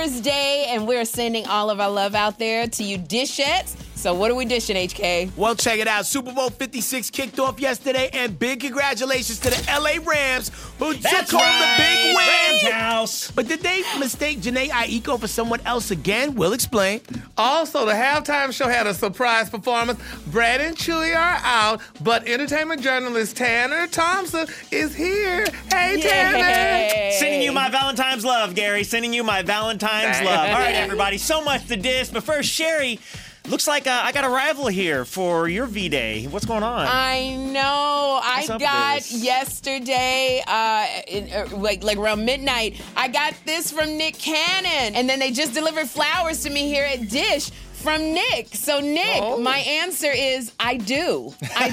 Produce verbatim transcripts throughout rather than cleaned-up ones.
Mother's Day, and we're sending all of our love out there to you dishettes. So what are we dishing, H K? Well, check it out. Super Bowl fifty-six kicked off yesterday, and big congratulations to the L A Rams, who That's took home right. the big win. Rams house. But did they mistake Janae Aiko for someone else again? We'll explain. Also, the halftime show had a surprise performance. Brad and Chewy are out, but entertainment journalist Tanner Thompson is here. Hey, Tanner. Sending you my Valentine's love, Gary. Sending you my Valentine's love. All right, everybody. So much to dish. But first, Sherry, looks like uh, I got a rival here for your V-Day. What's going on? I know. What's I up, got Liz? yesterday, uh, in, uh, like like around midnight, I got this from Nick Cannon. And then they just delivered flowers to me here at Dish from Nick. So, Nick, Oh. my answer is I do.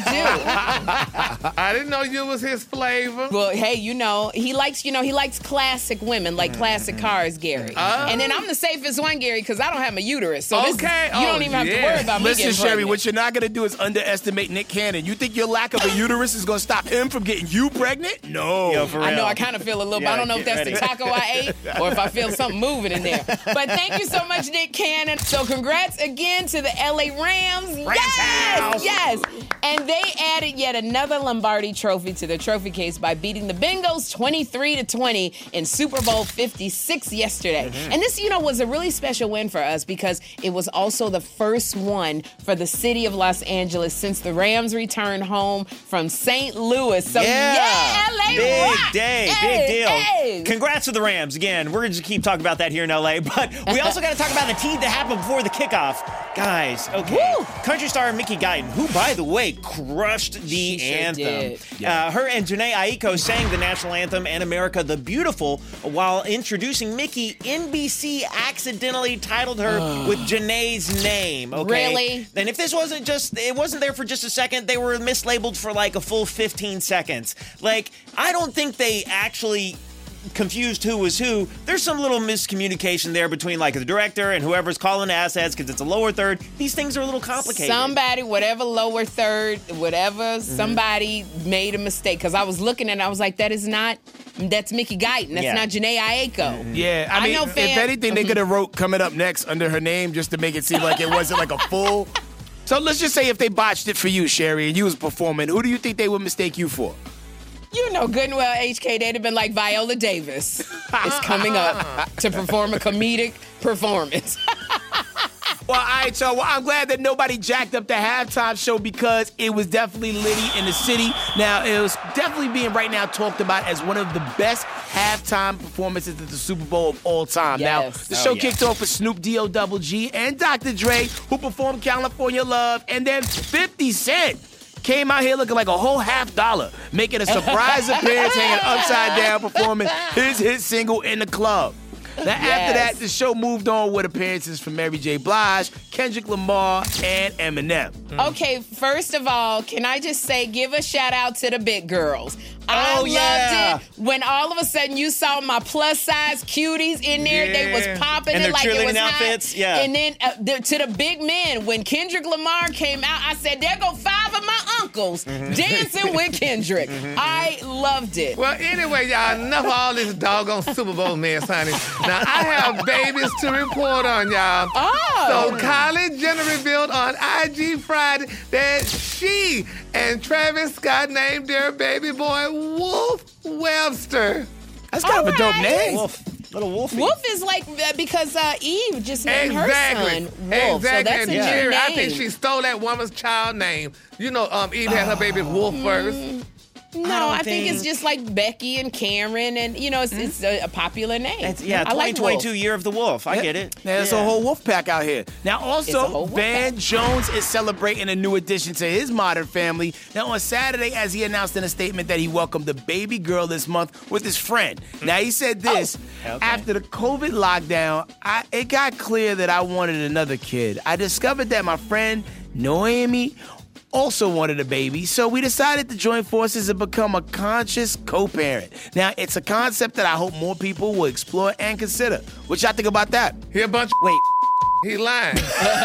I do. I didn't know you was his flavor. Well, hey, you know, he likes, you know, he likes classic women, like classic cars, Gary. Oh. And then I'm the safest one, Gary, because I don't have my uterus. So this, Okay. you don't Oh, even have to yeah. worry about me Listen, getting Sherry, pregnant. what you're not going to do is underestimate Nick Cannon. You think your lack of a uterus is going to stop him from getting you pregnant? No. Yo, for real. I know I kind of feel a little bit. Yeah, I don't know if get that's the ready. taco I ate or if I feel something moving in there. But thank you so much, Nick Cannon. So congrats again to the L A Rams. yes, house. yes. And they added yet another Lombardi trophy to their trophy case by beating the Bengals twenty-three to twenty in Super Bowl fifty-six yesterday. Mm-hmm. And this, you know, was a really special win for us because it was also the first one for the city of Los Angeles since the Rams returned home from Saint Louis. So yeah, L A Big rock. day, Hey, big deal. hey. Congrats to the Rams. Again, we're going to keep talking about that here in L A, but we also got to talk about the team that happened before the kickoff. Guys, okay. Woo. Country star Mickey Guyton, who, by the way, crushed the She sure anthem. did. Uh, her and Janae Aiko sang the national anthem and America the Beautiful while introducing Mickey. N B C accidentally titled her with Janae's name. Okay? Really? And if this wasn't just, it wasn't there for just a second, they were mislabeled for like a full fifteen seconds. Like, I don't think they actually confused who was who. There's some little miscommunication there between like the director and whoever's calling the assets because it's a lower third. These things are a little complicated. Somebody, whatever lower third, whatever, Mm-hmm. somebody made a mistake. Because I was looking and I was like, that is not, that's Mickey Guyton. That's Yeah. not Janae Aiko. Yeah, I I mean, know, if fam. anything, they could have wrote coming up next under her name just to make it seem like it wasn't like a full. So let's just say if they botched it for you, Sherry, and you was performing, who do you think they would mistake you for? You know good and well, H K, they'd have been like, Viola Davis is coming up to perform a comedic performance. Well, all right, so well, I'm glad that nobody jacked up the halftime show because it was definitely litty in the city. Now, it was definitely being right now talked about as one of the best halftime performances at the Super Bowl of all time. Yes. Now, the Oh, show yeah. kicked off with Snoop D O Double G and Doctor Dre, who performed California Love, and then fifty Cent came out here looking like a whole half dollar, making a surprise appearance, hanging upside down, performing his hit single in the club. Now, after Yes. that, the show moved on with appearances from Mary J. Blige, Kendrick Lamar, and Eminem. Okay, first of all, can I just say, give a shout out to the big girls. I Oh, loved yeah. it when all of a sudden you saw my plus size cuties in there. They was Yeah. popping And it their like it was cheerleading hot. outfits, yeah. And then uh, the, to the big men, when Kendrick Lamar came out, I said, there go five of my uncles dancing with Kendrick. I loved it. Well, anyway, y'all, enough of all this doggone Super Bowl mess, honey. Now, I have babies to report on, y'all. Oh. So, Kylie Jenner revealed on I G Friday that she and Travis Scott named their baby boy Wolf Webster. That's kind of a dope All right. name. Wolf, little Wolfie. Wolf is like, uh, because uh, Eve just named Exactly. her son Wolf. Exactly. So that's and a new Jerry, name. I think she stole that woman's child name. You know, um, Eve had her baby Wolf first. No, don't I think, it's think- just like Becky and Cameron, and you know, it's, it's a, a popular name. It's, yeah, I like twenty twenty-two Wolf. year of the wolf. I get it. Yeah, there's Yeah. a whole wolf pack out here. Now, It's a also, whole wolf Van pack. Jones is celebrating a new addition to his modern family. Now, on Saturday, as he announced in a statement that he welcomed a baby girl this month with his friend. Now, he said this, Oh, okay. after the COVID lockdown, I, it got clear that I wanted another kid. I discovered that my friend, Noemi, also wanted a baby, so we decided to join forces and become a conscious co-parent. Now, it's a concept that I hope more people will explore and consider. What y'all think about that? He a bunch of Wait, he lying.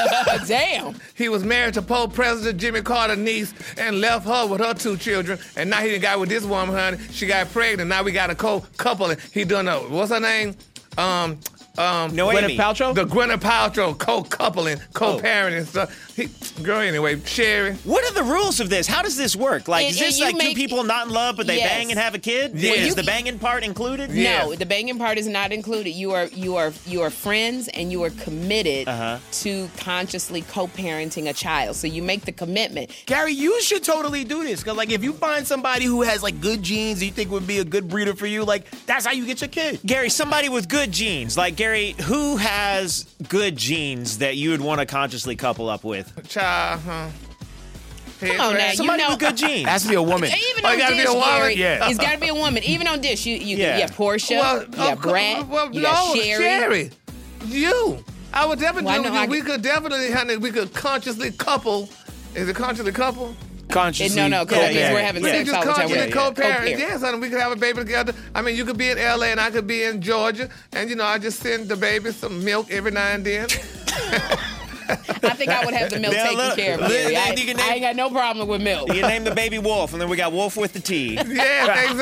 Damn. He was married to Pope President Jimmy Carter's niece and left her with her two children. And now he done got with this woman, honey. She got pregnant. Now we got a co couple. And he doing a, what's her name? Um, Um, Noemi. Gwyneth Paltrow? The Gwyneth Paltrow co-coupling, co-parenting stuff. He, girl, anyway, Sherry. What are the rules of this? How does this work? Like, It- is this it- you like two make- people not in love, but they Yes. bang and have a kid? Yes. Is You- the banging part included? Yeah. No, the banging part is not included. You are you are you are friends and you are committed Uh-huh. to consciously co-parenting a child. So you make the commitment. Gary, you should totally do this. Because, like, if you find somebody who has, like, good genes that you think would be a good breeder for you, like, that's how you get your kid. Gary, somebody with good genes. Like, Gary, who has good genes that you would want to consciously couple up with? Child, huh? Come on now, you Somebody know. with good genes. Has to be a woman. Even Oh, on it gotta be Dish, a woman? Gary, Yeah. it's got to be a woman. Even on Dish, you you Yeah. yeah, Portia, Well, you got of course- Brad, well, you no, got Sherry. Sherry. You. I would definitely Well, I do know with you. I We get- could definitely, honey, we could consciously couple. Is it consciously couple? Consciously. No, no, co- Yeah, means yeah, we're having yeah. We sex could all just the time. consciously yeah. co-parent. Co-parent. Yes, honey, we could have a baby together. I mean, you could be in L A and I could be in Georgia, and you know, I just send the baby some milk every now and then. I think I would have the milk Yeah, taken look, care of. look, Gary. I, you can I name- ain't got no problem with milk. You name the baby Wolf, and then we got Wolf with the T. Yeah,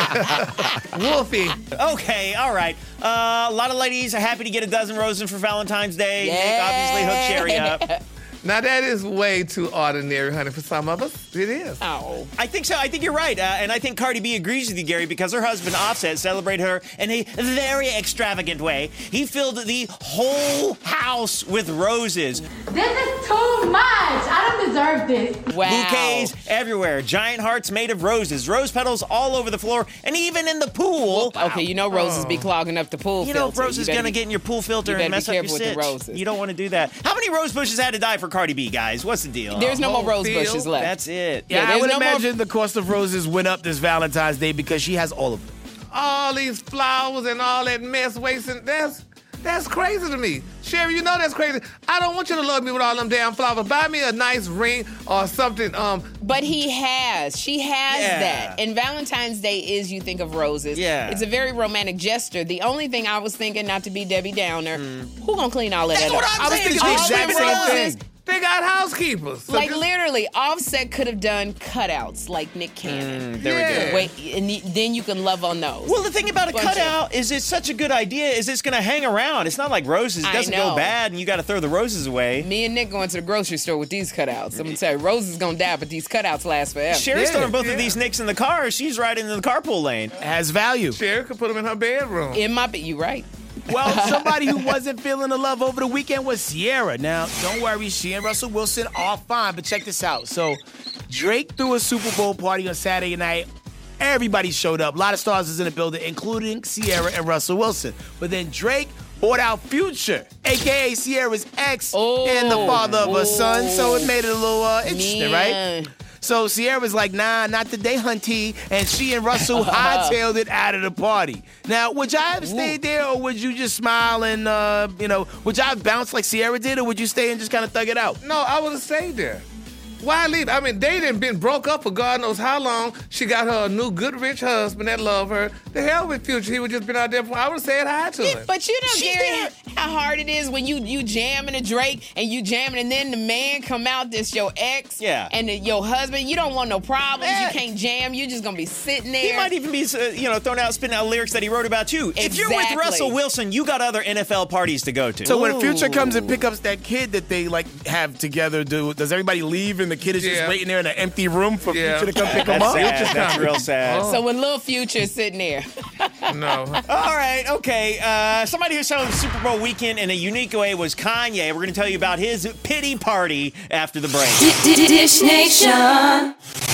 exactly. Wolfie. Okay, all right. Uh, a lot of ladies are happy to get a dozen roses for Valentine's Day. Nick Yeah. obviously hooked Sherry up. Now that is way too ordinary, honey, for some of us. It is. Oh. I think so. I think you're right. Uh, and I think Cardi B agrees with you, Gary, because her husband Offset celebrated her in a very extravagant way. He filled the whole house with roses. This is too much. I don't deserve this. Wow. Bouquets everywhere. Giant hearts made of roses. Rose petals all over the floor. And even in the pool. Okay, you know roses be clogging up the pool You know, filter. roses better gonna be- get in your pool filter you and better be mess up your careful with the sitch. roses. You don't want to do that. How many rose bushes had to die for Cardi B, guys? What's the deal? There's no whole more rose field? bushes left. That's it. Yeah, Yeah, I there's would no more- imagine the cost of roses went up this Valentine's Day because she has all of them. All these flowers and all that mess wasting. That's that's crazy to me. Sherry, you know that's crazy. I don't want you to love me with all them damn flowers. Buy me a nice ring or something. Um, But he has. She has Yeah. that. And Valentine's Day is, you think of roses. Yeah. It's a very romantic gesture. The only thing I was thinking, not to be Debbie Downer, who gonna clean all of That's that what up? I'm I was saying. thinking the It's all exact women same roses. thing. they got housekeepers. So Like just- literally, Offset could have done cutouts like Nick Cannon. There we Yeah. go. Wait, and y- then you can love on those. Well, the thing about a Bunch of- cutout is it's such a good idea is it's going to hang around. It's not like roses. It I doesn't know. go bad and you got to throw the roses away. Me and Nick going to the grocery store with these cutouts. I'm gonna tell you, Rose is gonna die, but these cutouts last forever. Sherry's Yeah, throwing both yeah. of these Nicks in the car. She's riding in the carpool lane. It has value. Sherry could put them in her bedroom. It might be. You right. Well, somebody who wasn't feeling the love over the weekend was Ciara. Now, don't worry, she and Russell Wilson are fine, but check this out. So, Drake threw a Super Bowl party on Saturday night. Everybody showed up. A lot of stars was in the building, including Ciara and Russell Wilson. But then Drake bought out Future, a k a. Ciara's ex Oh, and the father of her son. So it oh. made it a little uh, interesting, Man. right? So Ciara was like, nah, not today, hunty. And she and Russell hightailed it out of the party. Now, would y'all have stayed there or would you just smile and, uh, you know, would y'all have bounced like Ciara did or would you stay and just kind of thug it out? No, I would have stayed there. Why leave? I mean, they done been broke up for God knows how long. She got her a new good rich husband that love her. The hell with Future. He would just been out there. For, I would have said hi to him. But you know, She's Gary, there. how hard it is when you you jamming a Drake and you jamming, and then the man come out that's your ex, Yeah. and the, your husband. You don't want no problems. Yeah. You can't jam. You just gonna be sitting there. He might even be, uh, you know, throwing out, spitting out lyrics that he wrote about you. If you're with Exactly. Russell Wilson, you got other N F L parties to go to. So when Future comes and picks up that kid that they like have together, do does everybody leave and the kid is just Yeah. waiting there in an empty room for Yeah. Future to come pick him that's up? sad. That's real sad. So when Lil Future is sitting there, No. All right, okay. Uh, somebody who celebrated the Super Bowl weekend in a unique way was Kanye. We're going to tell you about his pity party after the break. Dish Nation.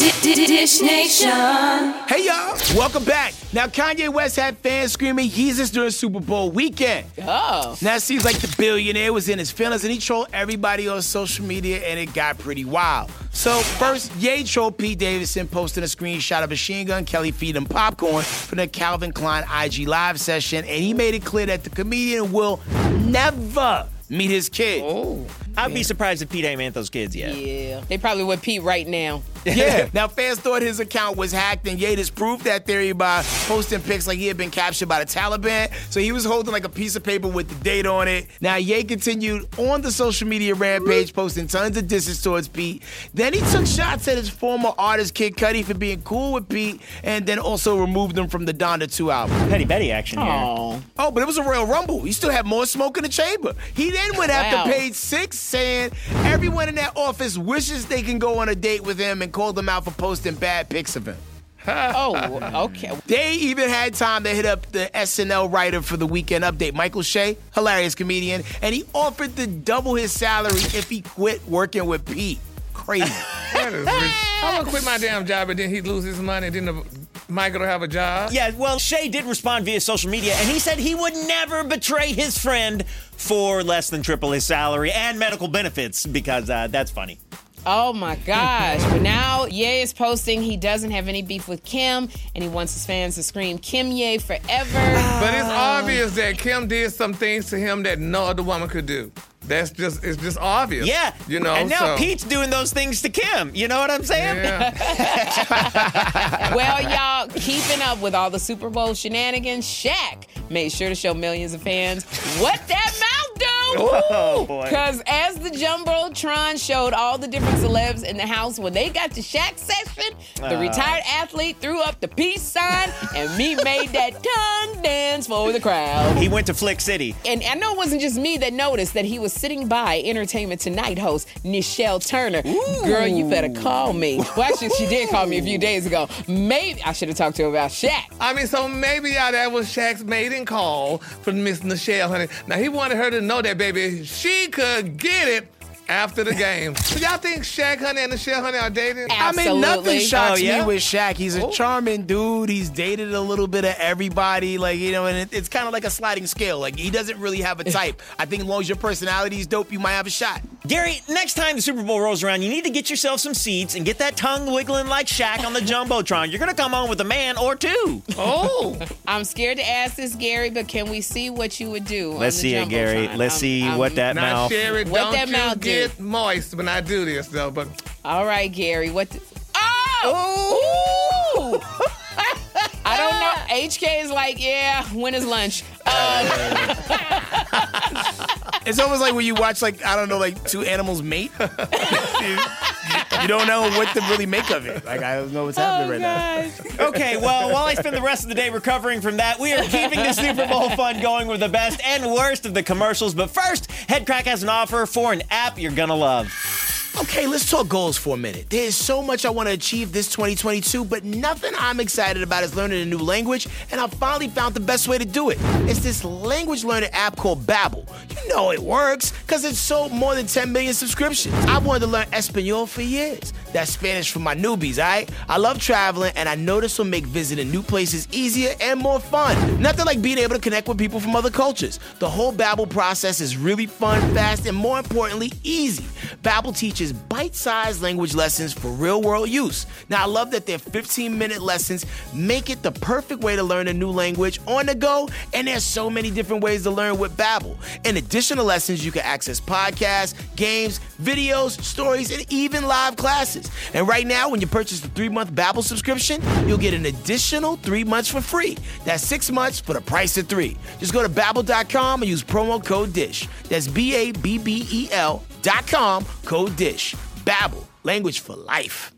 Dish Nation. Hey y'all, welcome back. Now Kanye West had fans screaming Yeezus during Super Bowl weekend. oh, Now it seems like the billionaire was in his feelings and he trolled everybody on social media and it got pretty wild. So first, Ye trolled Pete Davidson posting a screenshot of Machine Gun Kelly feeding him popcorn from the Calvin Klein I G Live session and he made it clear that the comedian will never meet his kid. Oh. I'd be surprised if Pete ain't met those kids yet. Yeah. They probably with Pete right now. Yeah. Now, fans thought his account was hacked, and Ye disproved that theory by posting pics like he had been captured by the Taliban. So he was holding like a piece of paper with the date on it. Now, Ye continued on the social media rampage, posting tons of disses towards Pete. Then he took shots at his former artist Kid Cudi for being cool with Pete, and then also removed him from the Donda two album. Petty Betty action here. Oh. Oh, but it was a Royal Rumble. He still had more smoke in the chamber. He then went after Wow. page six, saying everyone in that office wishes they can go on a date with him, and called him out for posting bad pics of him. Oh, okay. They even had time to hit up the S N L writer for the Weekend Update, Michael Shea, hilarious comedian, and he offered to double his salary if he quit working with Pete. Crazy. That is rich. I'm gonna quit my damn job and then he'd lose his money. Then the, Michael will have a job. Yeah, well, Shay did respond via social media, and he said he would never betray his friend for less than triple his salary and medical benefits, because uh, that's funny. Oh my gosh. But now Ye is posting he doesn't have any beef with Kim, and he wants his fans to scream Kim Ye forever. But it's obvious that Kim did some things to him that no other woman could do. That's just, it's just obvious. Yeah. You know, and now so. Pete's doing those things to Kim. You know what I'm saying? Yeah. Well, y'all, keeping up with all the Super Bowl shenanigans, Shaq made sure to show millions of fans what that mouth do. Oh, boy. Because as the Jumbotron showed all the different celebs in the house, when they got to Shaq session, the Uh. retired athlete threw up the peace sign, and me made that tongue dance for the crowd. He went to Flick City. And I know it wasn't just me that noticed that he was sitting by Entertainment Tonight host Nichelle Turner. Girl, you better call me. Well, actually, she did call me a few days ago. Maybe I should have talked to her about Shaq. I mean, so maybe y'all, that was Shaq's maiden call for Miss Nichelle, honey. Now, he wanted her to know that, baby, she could get it after the game. So y'all think Shaq, honey, and Nichelle, honey, are dating? I mean, nothing Absolutely. shocks Oh, yeah? me with Shaq. He's a Oh. charming dude. He's dated a little bit of everybody, like, you know, and it, it's kind of like a sliding scale. Like, he doesn't really have a type. I think as long as your personality is dope, you might have a shot. Gary, next time the Super Bowl rolls around, you need to get yourself some seats and get that tongue wiggling like Shaq on the Jumbotron. You're going to come home with a man or two. Oh. I'm scared to ask this, Gary, but can we see what you would do? on Let's the see it, Gary. Jumbotron? Let's I'm- see I'm- what that Now, mouth... Sherry, What don't that you mouth do? get moist when I do this, though, but... All right, Gary. What? The, oh! Ooh! I don't know. H K is like, yeah. When is lunch? Um, It's almost like when you watch, like, I don't know, like two animals mate. you, you don't know what to really make of it. Like, I don't know what's happening right now. Okay, well, while I spend the rest of the day recovering from that, we are keeping the Super Bowl fun going with the best and worst of the commercials. But first, Headcrack has an offer for an app you're gonna love. Okay, let's talk goals for a minute. There's so much I want to achieve this twenty twenty-two, but nothing I'm excited about is learning a new language, and I finally found the best way to do it. It's this language learning app called Babbel. You know it works, because it's sold more than ten million subscriptions. I've wanted to learn Espanol for years. That's Spanish for my newbies, all right? I love traveling, and I know this will make visiting new places easier and more fun. Nothing like being able to connect with people from other cultures. The whole Babbel process is really fun, fast, and more importantly, easy. Babbel teaches bite-sized language lessons for real-world use. Now, I love that their fifteen-minute lessons make it the perfect way to learn a new language on the go, and there's so many different ways to learn with Babbel. In addition to lessons, you can access podcasts, games, videos, stories, and even live classes. And right now, when you purchase the three-month Babbel subscription, you'll get an additional three months for free. That's six months for the price of three. Just go to Babbel dot com and use promo code DISH. That's B A B B E L dot com, code DISH. Babbel, language for life.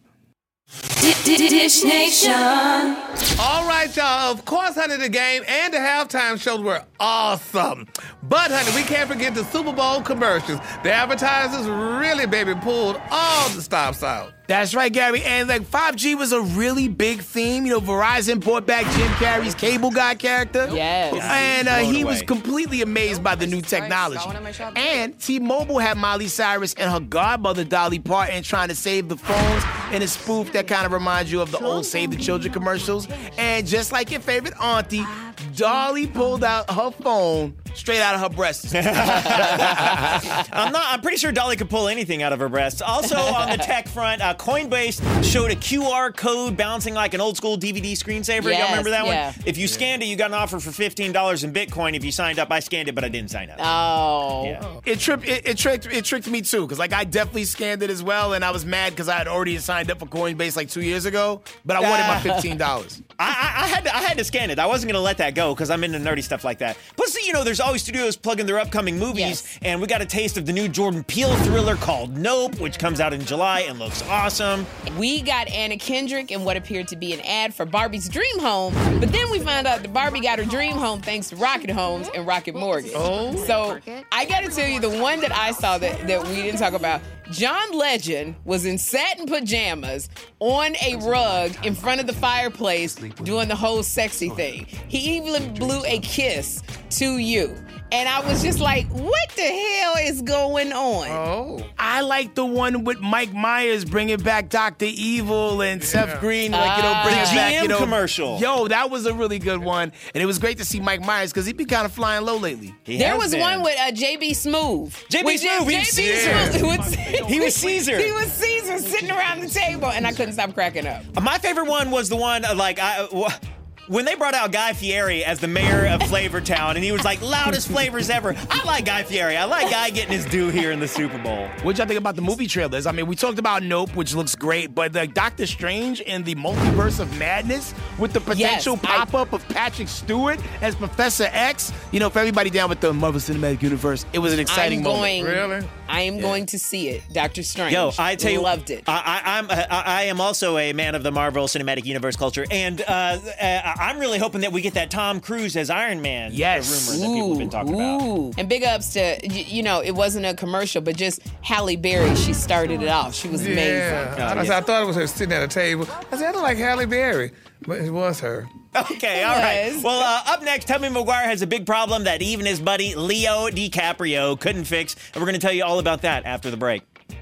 Dish Nation. All right, y'all. Of course, honey, the game and the halftime shows were awesome. But, honey, we can't forget the Super Bowl commercials. The advertisers really, baby, pulled all the stops out. That's right, Gary. And like five G was a really big theme. You know, Verizon brought back Jim Carrey's Cable Guy character. Yes. And uh, Blown he was away. completely amazed by the new technology. And T-Mobile had Miley Cyrus and her godmother Dolly Parton trying to save the phones in a spoof that kind of reminds you of the old Save the Children commercials. And just like your favorite auntie, Dolly pulled out her phone straight out of her breasts. I'm not. I'm pretty sure Dolly could pull anything out of her breasts. Also on the tech front, uh, Coinbase showed a Q R code bouncing like an old school D V D screensaver. Yes, Y'all remember that yeah. one? If you scanned it, you got an offer for fifteen dollars in Bitcoin if you signed up. I scanned it, but I didn't sign up. Oh. Yeah. It tripped. It, it tricked. It tricked me too, because like I definitely scanned it as well, and I was mad because I had already signed up for Coinbase like two years ago, but I wanted my fifteen dollars. I, I, I had to, I had to scan it. I wasn't going to let that go because I'm into nerdy stuff like that. Plus, you know, there's always studios plugging their upcoming movies, Yes. and we got a taste of the new Jordan Peele thriller called Nope, which comes out in July and looks awesome. We got Anna Kendrick in what appeared to be an ad for Barbie's dream home, but then we found out that Barbie got her dream home thanks to Rocket Homes and Rocket Mortgage. Oh. So I got to tell you, the one that I saw that, that we didn't talk about, John Legend was in satin pajamas on a rug in front of the fireplace doing the whole sexy thing. He even blew a kiss to you. And I was just like, what the hell is going on? Oh. I like the one with Mike Myers bringing back Doctor Evil and Seth Green, like, you know, bringing The back, G M you know. commercial. Yo, that was a really good one. And it was great to see Mike Myers because he'd been kind of flying low lately. He There has was been. one with uh, J B Smooth. J B With Smoove, J- he was J B Caesar. Smoove was- He was Caesar. He was Caesar sitting around the table, and I couldn't stop cracking up. My favorite one was the one, uh, like, I, uh, when they brought out Guy Fieri as the mayor of Flavortown, and he was like, loudest flavors ever. I like Guy Fieri. I like Guy getting his due here in the Super Bowl. What'd y'all think about the movie trailers? I mean, we talked about Nope, which looks great, but like Doctor Strange and the Multiverse of Madness with the potential Yes, I- pop-up of Patrick Stewart as Professor X. You know, for everybody down with the Marvel Cinematic Universe, it was an exciting I'm moment. going. Really? I am going to see it. Doctor Strange. Yo, I tell you, loved it. I, I, I'm, I, I am also a man of the Marvel Cinematic Universe culture, and uh, uh, I'm really hoping that we get that Tom Cruise as Iron Man. Yes. rumor that people have been talking about. Ooh. And big ups to, y- you know, it wasn't a commercial, but just Halle Berry. She started it off. She was amazing. Yeah. I, I thought it was her sitting at a table. I said, I don't like Halle Berry. But it was her. Okay, all right. was. Well, uh, up next, Tobey Maguire has a big problem that even his buddy Leo DiCaprio couldn't fix, and we're going to tell you all about that after the break.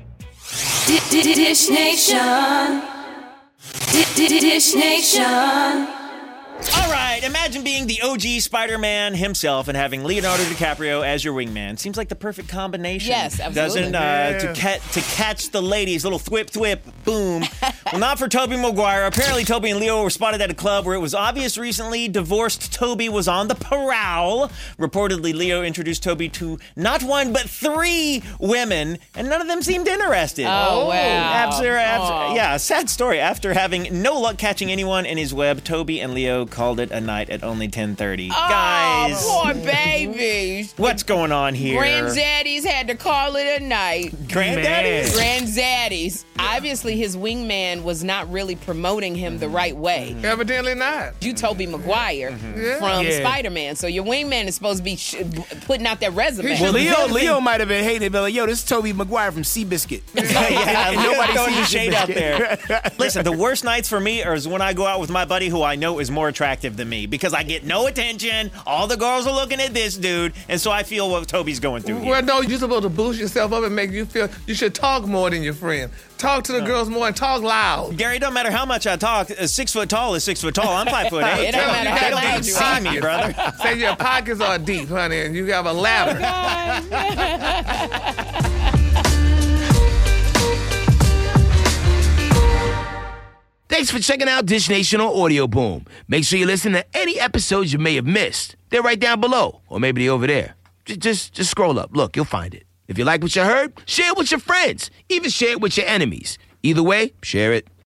Dish Nation. Dish Nation. All right, imagine being the O G Spider-Man himself and having Leonardo DiCaprio as your wingman. Seems like the perfect combination. Yes, absolutely. Doesn't, uh, Yeah. to, ca- to catch the ladies, little thwip thwip, boom. Well, not for Tobey Maguire. Apparently, Tobey and Leo were spotted at a club where it was obvious recently divorced Tobey was on the prowl. Reportedly, Leo introduced Tobey to not one, but three women, and none of them seemed interested. Oh, wow. After, after, Aw. yeah, a sad story. After having no luck catching anyone in his web, Tobey and Leo called it a night at only ten thirty. Guys, Oh, poor babies. what's going on here? Granddaddies had to call it a night. Granddaddies? Granddaddies. Obviously, his wingman was not really promoting him the right way. Evidently not. You Tobey Maguire Yeah. from Yeah. Spider-Man, so your wingman is supposed to be sh- putting out that resume. Well, Leo, Because- Leo might have been hating, but like, yo, this is Tobey Maguire from Seabiscuit. yeah, And Leo nobody throwing sees the shade Seabiscuit. out there. Listen, the worst nights for me are when I go out with my buddy who I know is more attractive than me because I get no attention. All the girls are looking at this dude, and so I feel what Toby's going through here. Well, no, you're supposed to boost yourself up and make you feel you should talk more than your friend. Talk to the girls more and talk loud. Gary, it don't matter how much I talk. uh, Six foot tall is six foot tall. I'm five foot eight. It don't matter They how don't loud even you see are. me, brother. Say your pockets are deep, honey, and you have a ladder. Thanks for checking out Dish Nation on Audio Boom. Make sure you listen to any episodes you may have missed. They're right down below, or maybe they're over there. Just, just, just scroll up. Look, you'll find it. If you like what you heard, share it with your friends. Even share it with your enemies. Either way, share it.